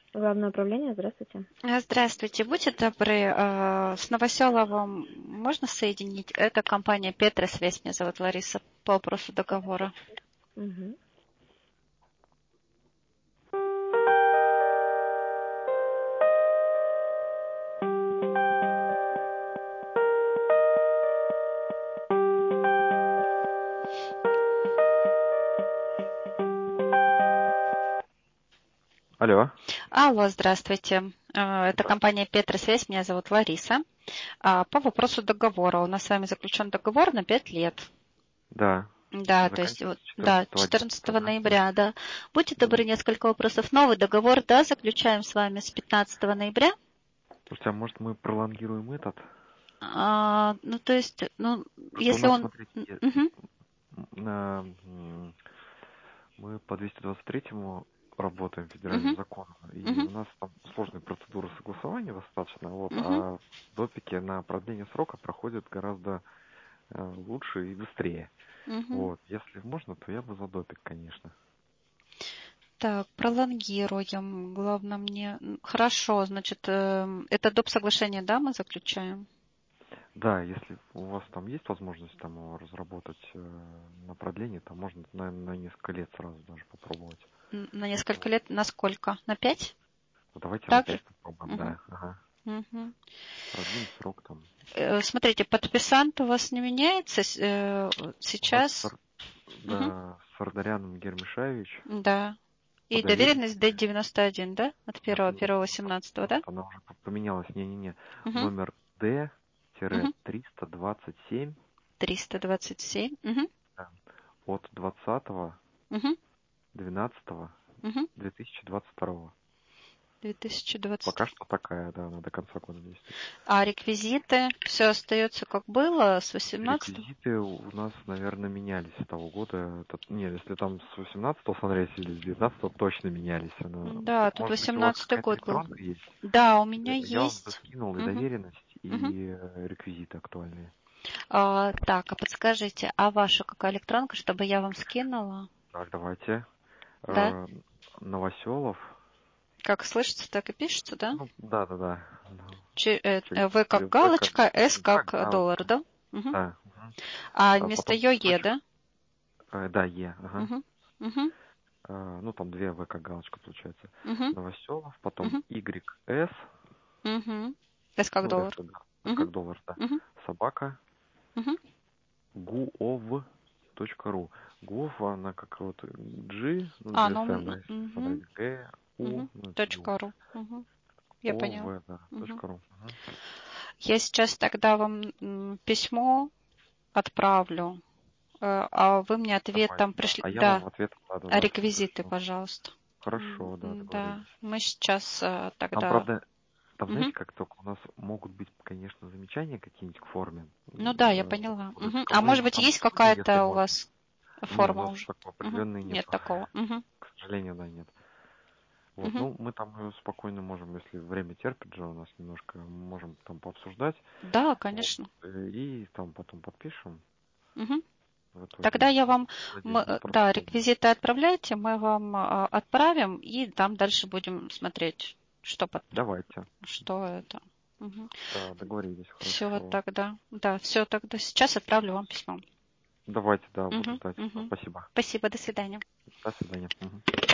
Главное управление, здравствуйте. Здравствуйте, будьте добры, с Новоселовым можно соединить? Это компания Петра Связь, меня зовут Лариса, по вопросу договора. Угу. Алло. Алло, здравствуйте. Это компания Петра Связь, меня зовут Лариса. По вопросу договора. У нас с вами заключен договор на 5 лет. Да. Да, то есть, да, 14 да? ноября, да. Будьте добры, несколько вопросов. Новый договор, да, заключаем с вами с 15 ноября. Слушайте, а может мы пролонгируем этот? То есть, Просто у если нас, он... смотрите, Мгм. мы по 223-му работаем федеральным Мгм. законом, и Мгм. у нас там сложные процедуры согласования достаточно, Мгм. а допики на продление срока проходят гораздо лучше и быстрее. Мгм. Если можно, то я бы за допик, конечно. Так, пролонгируем. Главное мне... Хорошо, значит, это доп. Соглашение, да, мы заключаем? Да, если у вас там есть возможность там его разработать на продление, то можно на несколько лет сразу даже попробовать. На несколько лет? На сколько? На 5? Ну, давайте на Так же? 5 попробуем, Мгм. да. Ага. Мгм. Продлим срок там. Смотрите, подписант у вас не меняется У нас сейчас? Мгм. да, Сардарян Гермишевич Да. по И доверенности. доверенность D91, да? От Нет, нет, 1.1.18, да? вот она уже поменялась. Не-не-не. Угу. Номер Угу. D-327 327. Угу. да, от 20 Угу. 12 Угу. 2022. Пока 2022. что такая, да, она до конца года действует. А реквизиты, все остается как было с 18-го? Реквизиты у нас, наверное, менялись с того года. Нет, если там с 18-го смотреть или с 19-го, точно менялись. Да, тут Может быть, у вас 18-й какая-то год был. электронка есть? Да, у меня Я вам есть. скинул и Угу. доверенность, Угу. и реквизиты актуальные. Так, а подскажите, а ваша какая электронка, чтобы я вам скинула? Так, давайте. Да? Новоселов. Как слышится, так и пишется, да? Ну, да. В как галочка, С как доллар, Галочка. да? Угу. Да. Мгм. А А вместо потом ЕОЕ, точка. да? Да, Е. Ага. Угу. Угу. Ну, там две В как галочка получается. Угу. Новоселов, потом Угу. YS. Угу. С как Ну, S доллар. Угу. как доллар, да. Угу. Собака. Угу. Guov.ru. Guov, она как вот G, ну, GSM, Ну, да, если угу. смотреть. Г, У, Угу. ну, это Ю. .ру. Угу. Я поняла. ОВ, да, Угу. .ру. Мгм. Я сейчас тогда вам письмо отправлю, а вы мне ответ Давайте, там да. пришли. А я вам Да, в ответ, да, все реквизиты, пришлю. пожалуйста. Хорошо, да, Да, договорились. мы сейчас Там, тогда... правда, там, знаете, Мгм. как только у нас могут быть, конечно, замечания какие-нибудь к форме. Ну да, я поняла. Мгм. То А мы может быть, там есть в студии, если какая-то у можно. вас Не, у форма нас уже? такой Мгм. определенной нет. Нет такого. Мгм. К сожалению, да, нет. Мгм. Ну, мы там спокойно можем, если время терпит же у нас немножко, можем там пообсуждать. Да, Вот. конечно. И там потом подпишем Мгм. в итоге. Тогда я вам, Надеюсь, без да, проблем. реквизиты отправляйте, мы вам отправим, и там дальше будем смотреть, Давайте. что это. Да, договорились, Все хорошо. тогда, да, все тогда. Сейчас отправлю вам письмо. Давайте, да, буду Мгм. ждать. Мгм. Спасибо. Спасибо, до свидания. До свидания. Мгм.